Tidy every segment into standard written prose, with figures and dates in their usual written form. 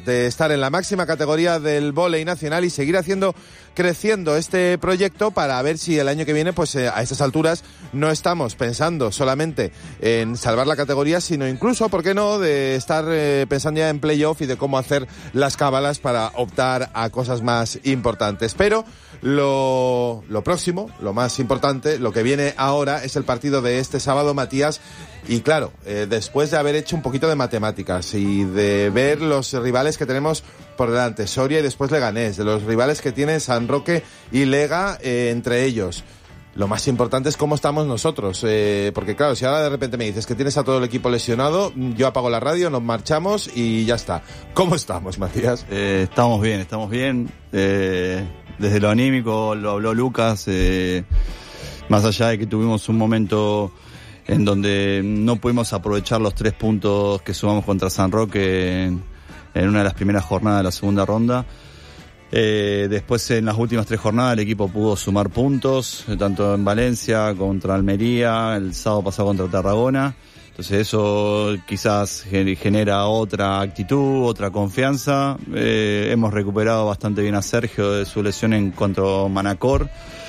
de estar en la máxima categoría del vóley nacional y seguir creciendo este proyecto para ver si el año que viene, pues a estas alturas, no estamos pensando solamente en salvar la categoría, sino incluso, ¿por qué no?, de estar pensando ya en playoff y de cómo hacer las cábalas para optar a cosas más importantes. Pero lo próximo, lo más importante, lo que viene ahora es el partido de este sábado, Matías. Y claro, después de haber hecho un poquito de matemáticas y de ver los rivales que tenemos por delante, Soria y después Leganés, de los rivales que tienen San Roque y Lega entre ellos, lo más importante es cómo estamos nosotros, porque claro, si ahora de repente me dices que tienes a todo el equipo lesionado, yo apago la radio, nos marchamos y ya está. ¿Cómo estamos, Matías? Estamos bien. Desde lo anímico, lo habló Lucas, más allá de que tuvimos un momento en donde no pudimos aprovechar los 3 puntos que sumamos contra San Roque en una de las primeras jornadas de la segunda ronda. Después, en las últimas 3 jornadas, el equipo pudo sumar puntos, tanto en Valencia, contra Almería, el sábado pasado contra Tarragona. Entonces eso quizás genera otra actitud, otra confianza. Hemos recuperado bastante bien a Sergio de su lesión en contra Manacor.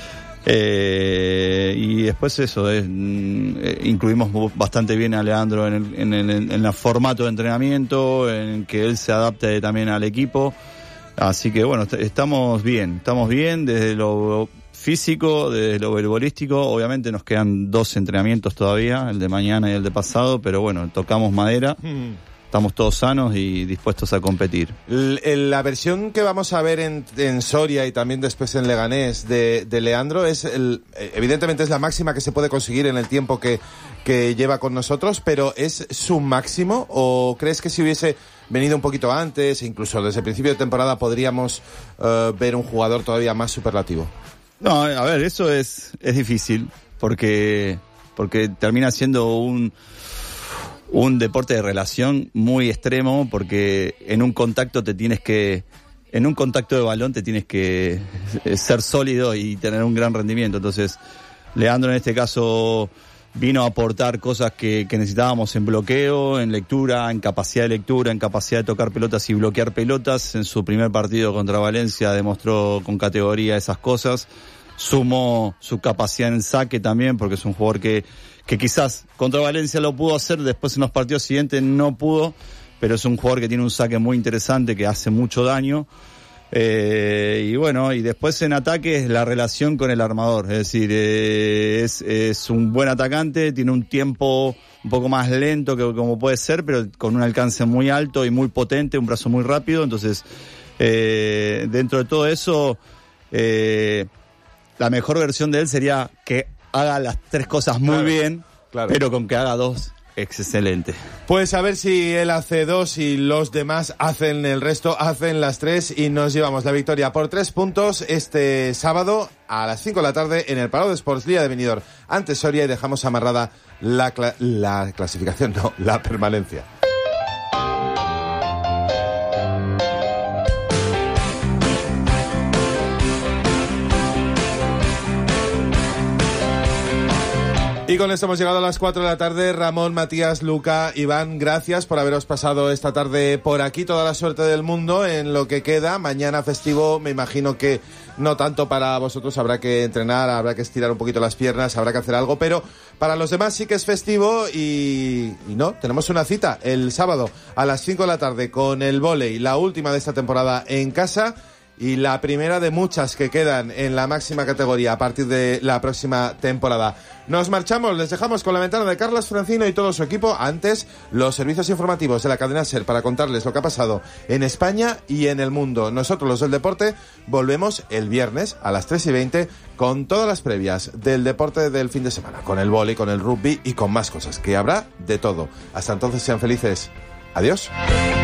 Y después eso, incluimos bastante bien a Leandro en el formato de entrenamiento, en que él se adapte también al equipo. Así que bueno, estamos bien desde lo físico, desde lo futbolístico. Obviamente nos quedan 2 entrenamientos todavía, el de mañana y el de pasado, pero bueno, tocamos madera. Estamos todos sanos y dispuestos a competir. La versión que vamos a ver en Soria y también después en Leganés de Leandro es evidentemente es la máxima que se puede conseguir en el tiempo que lleva con nosotros, pero ¿es su máximo o crees que si hubiese venido un poquito antes, incluso desde el principio de temporada, podríamos ver un jugador todavía más superlativo? No, a ver, eso es difícil porque termina siendo un deporte de relación muy extremo, porque en un contacto de balón te tienes que ser sólido y tener un gran rendimiento. Entonces, Leandro en este caso vino a aportar cosas que necesitábamos en bloqueo, en lectura, en capacidad de lectura, en capacidad de tocar pelotas y bloquear pelotas. En su primer partido contra Valencia demostró con categoría esas cosas. Sumó su capacidad en saque también, porque es un jugador que quizás contra Valencia lo pudo hacer, después en los partidos siguientes no pudo, pero es un jugador que tiene un saque muy interesante, que hace mucho daño. Y bueno, y después en ataque es la relación con el armador, es decir, es un buen atacante, tiene un tiempo un poco más lento que como puede ser, pero con un alcance muy alto y muy potente, un brazo muy rápido. Entonces, dentro de todo eso, la mejor versión de él sería que haga las 3 cosas muy bien, pero con que haga 2, excelente. Pues a ver si él hace 2 y los demás hacen el resto, hacen las 3 y nos llevamos la victoria por 3 puntos este sábado a las 5 de la tarde en el Palau de Sports Liga de Benidorm ante Soria, y dejamos amarrada la clasificación, no, la permanencia. Y con esto hemos llegado a las 4 de la tarde. Ramón, Matías, Luca, Iván, gracias por haberos pasado esta tarde por aquí. Toda la suerte del mundo en lo que queda. Mañana festivo, me imagino que no tanto para vosotros. Habrá que entrenar, habrá que estirar un poquito las piernas, habrá que hacer algo. Pero para los demás sí que es festivo y no, tenemos una cita el sábado a las 5 de la tarde con el vóley, la última de esta temporada en casa. Y la primera de muchas que quedan en la máxima categoría a partir de la próxima temporada. Nos marchamos, les dejamos con la ventana de Carlos Francino y todo su equipo. Antes, los servicios informativos de la cadena SER para contarles lo que ha pasado en España y en el mundo. Nosotros, los del deporte, volvemos el viernes a las 3:20 con todas las previas del deporte del fin de semana, con el vóley, con el rugby y con más cosas, que habrá de todo. Hasta entonces, sean felices. Adiós.